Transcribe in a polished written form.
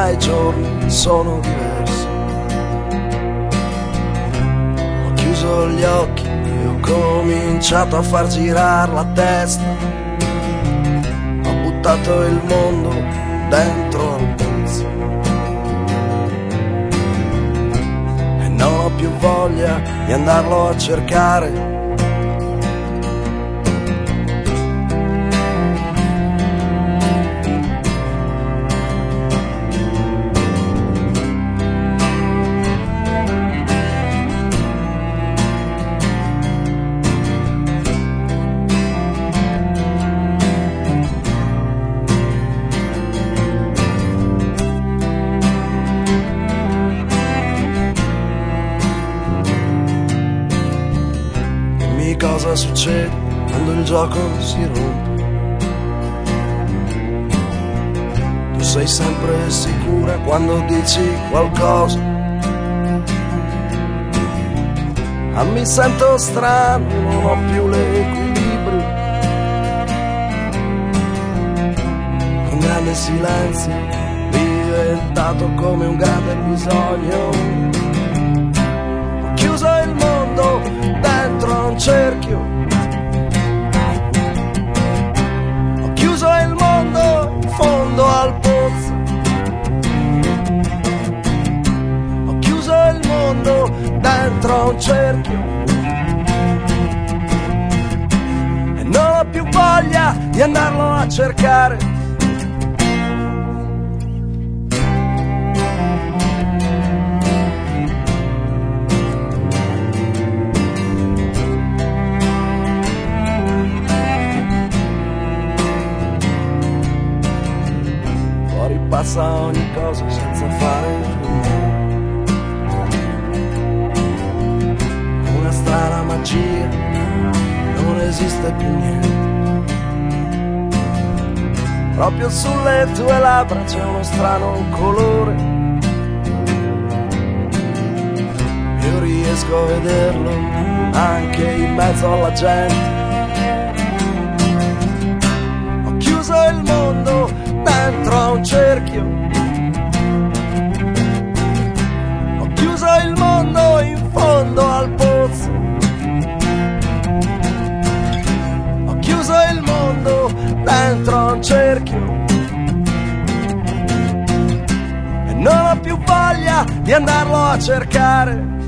i giorni sono diversi. Ho chiuso gli occhi e ho cominciato a far girare la testa. Ho buttato il mondo dentro al pozzo e non ho più voglia di andarlo a cercare. Cosa succede quando il gioco si rompe? Tu sei sempre sicura quando dici qualcosa. Ma mi sento strano, non ho più l'equilibrio. Un grande silenzio diventato come un grande bisogno. Ho chiuso il mondo dentro a un cerchio. Ho chiuso il mondo in fondo al pozzo. Ho chiuso il mondo dentro a un cerchio e non ho più voglia di andarlo a cercare. Passa ogni cosa senza fare rumore. Una strana magia, non esiste più niente. Proprio sulle tue labbra c'è uno strano colore. Io riesco a vederlo anche in mezzo alla gente. Ho chiuso il mondo dentro a un cerchio. Ho chiuso il mondo in fondo al pozzo. Ho chiuso il mondo dentro a un cerchio e non ho più voglia di andarlo a cercare.